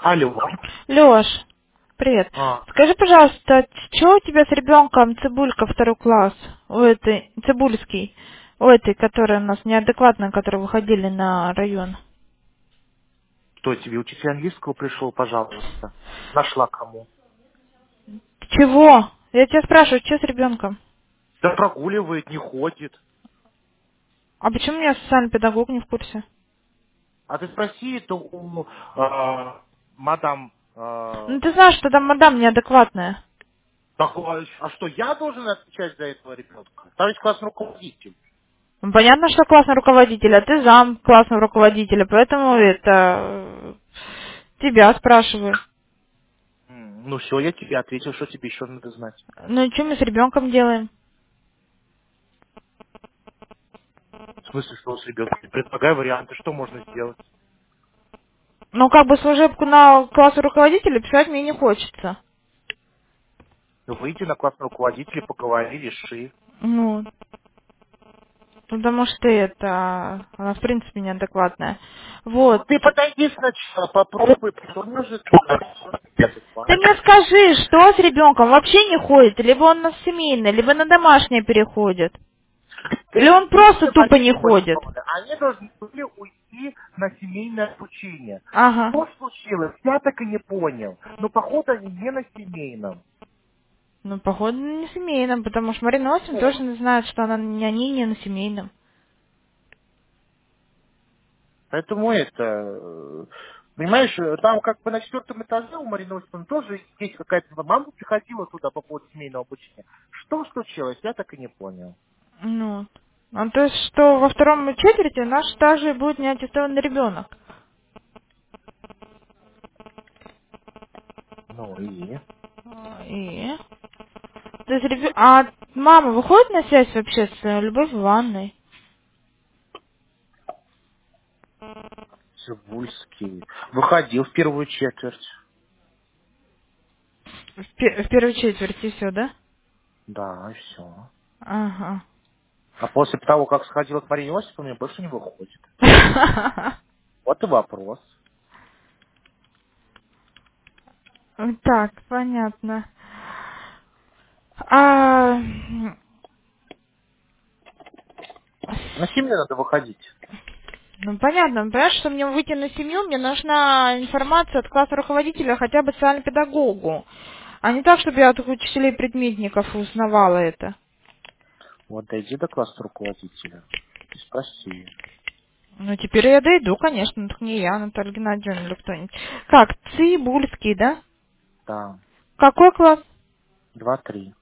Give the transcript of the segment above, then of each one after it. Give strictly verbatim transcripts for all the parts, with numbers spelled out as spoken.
Алло. Лёш, привет. А, Скажи, пожалуйста, что у тебя с ребенком Цибулька второй класс? У этой, Цибульский, у этой, которая у нас неадекватная, которая выходили на район? кто тебе, учитель английского пришел пожаловаться? Нашла кому? Чего? Я тебя спрашиваю, что с ребенком? Да прогуливает, не ходит. А почему у меня социальный педагог не в курсе? А ты спроси, это у а, мадам... а, Ну ты знаешь, что там мадам неадекватная. так, а а что, я должен отвечать за этого ребенка? Там есть классный руководитель. Ну, понятно, что классный руководитель, а ты зам классного руководителя, поэтому это э, тебя спрашиваю. М, Ну все, я тебе ответил, что тебе еще надо знать. Ну и что мы с ребенком делаем? В смысле, что с ребенком? Предлагай варианты, что можно сделать. Ну, как бы служебку на класс руководителя писать мне не хочется. Ну, выйди на классного руководителя, поговори, реши. Ну, потому что это... Она, в принципе, неадекватная. Ну Вот. ты подойди сначала, попробуй, потом может Ты мне адекватно. скажи, что с ребенком вообще не ходит? Либо он на семейное, либо на домашнее переходит. Или он просто Семейное тупо не ходит. почувствовали. Они должны были уйти на семейное обучение. Ага. Что случилось? Я так и не понял. Но походу они не на семейном. Ну, походу, не семейном, потому что Марина Осин Вот. тоже знает, что она не они не на семейном. Поэтому это... э, Понимаешь, э, там как бы на четвертом этаже у Марины Осиповны тоже есть какая-то... Мама приходила туда по поводу семейного обучения. Что случилось? Я так и не понял. Ну, вот. А то есть, что во втором четверти наш также будет неаттестованный ребенок. Ну и... И? То есть, ребё- а мама выходит на связь вообще с э, Любовью Ивановной? Цибульский. Выходил в первую четверть. В, пе- в первой четверти все, да? Да, и все. Ага. А после того, как сходила к Марине Осиповне, больше не выходит. Вот и вопрос. Так, понятно. А, На семью надо выходить. ну, понятно. Понимаешь, что мне выйти на семью, мне нужна информация от класса руководителя хотя бы социальному педагогу. А не так, чтобы я от учителей-предметников узнавала это. Вот дойди до класса руководителя и спроси. Ну, теперь я дойду, конечно, ну, так не я, Наталья Геннадьевна или кто-нибудь. Как, Цибульский, да? Да, Какой класс? два-три.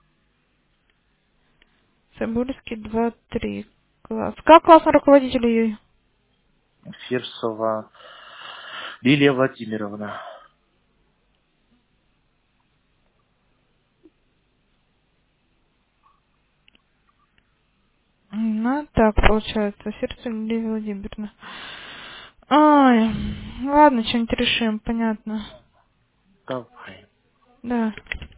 Цибульский, два, три. Класс. Как классный руководитель ее? Фирсова Лилия Владимировна. Ну, так получается. Сердце Лилия Владимировна. Ай, ладно, что-нибудь решим, понятно. Давай. Да.